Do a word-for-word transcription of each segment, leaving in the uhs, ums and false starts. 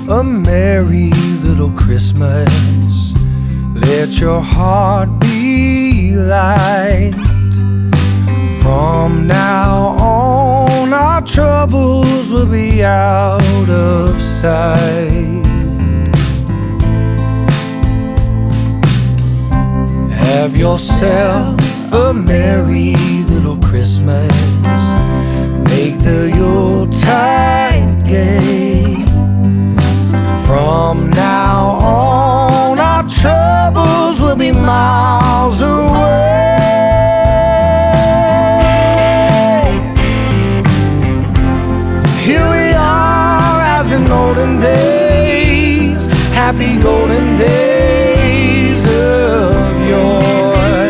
a merry little Christmas. Let your heart be light. From now on, our troubles will be out of sight. Have yourself a merry little Christmas. Make the Yuletide gay. From now on, our troubles will be miles away. Here we are as in olden days, happy golden days of yore.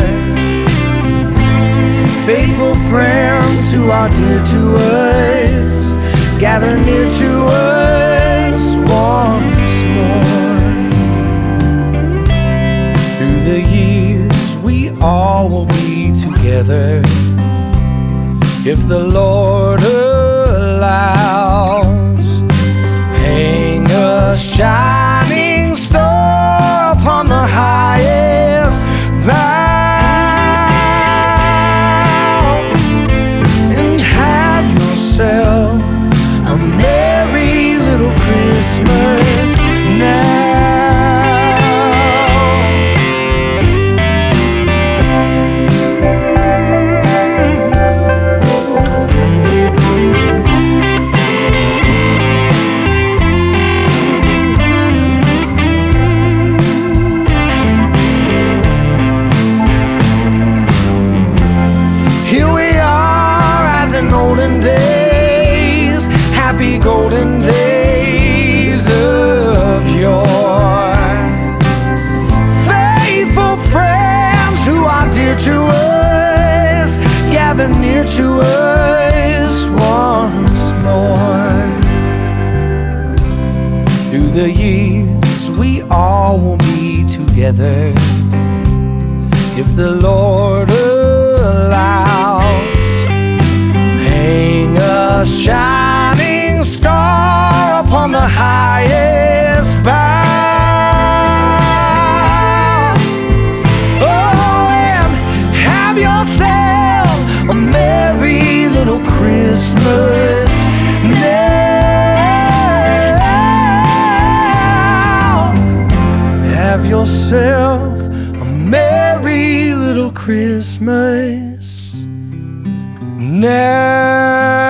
Faithful friends who are dear to us, gather near to us once more. Through the years we all will be together, if the Lord allows. Hang a shining star upon the highest bough, and have yourself a merry little Christmas now. Here we are as in olden days, happy golden days of yore. Faithful friends who are dear to us, gather near to us once more. Through the years we all will be together, if the Lord allows. Hang a shining star upon the highest bough. Oh, and have yourself a merry little Christmas now. Have yourself a merry little Christmas now.